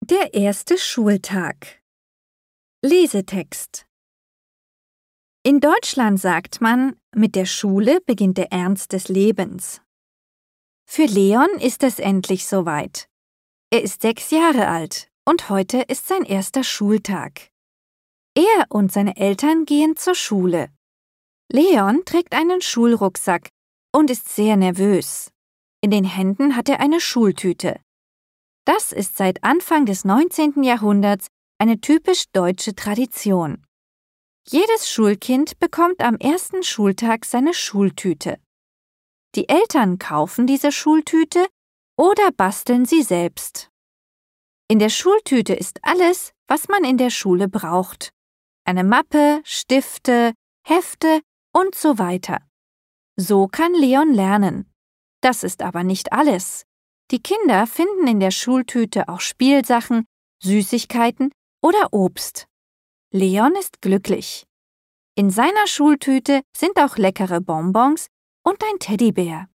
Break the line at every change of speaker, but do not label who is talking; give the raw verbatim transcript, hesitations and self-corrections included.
Der erste Schultag. Lesetext. In Deutschland sagt man, mit der Schule beginnt der Ernst des Lebens. Für Leon ist es endlich soweit. Er ist sechs Jahre alt und heute ist sein erster Schultag. Er und seine Eltern gehen zur Schule. Leon trägt einen Schulrucksack und ist sehr nervös. In den Händen hat er eine Schultüte. Das ist seit Anfang des neunzehnten Jahrhunderts eine typisch deutsche Tradition. Jedes Schulkind bekommt am ersten Schultag seine Schultüte. Die Eltern kaufen diese Schultüte oder basteln sie selbst. In der Schultüte ist alles, was man in der Schule braucht. Eine Mappe, Stifte, Hefte und so weiter. So kann Leon lernen. Das ist aber nicht alles. Die Kinder finden in der Schultüte auch Spielsachen, Süßigkeiten oder Obst. Leon ist glücklich. In seiner Schultüte sind auch leckere Bonbons und ein Teddybär.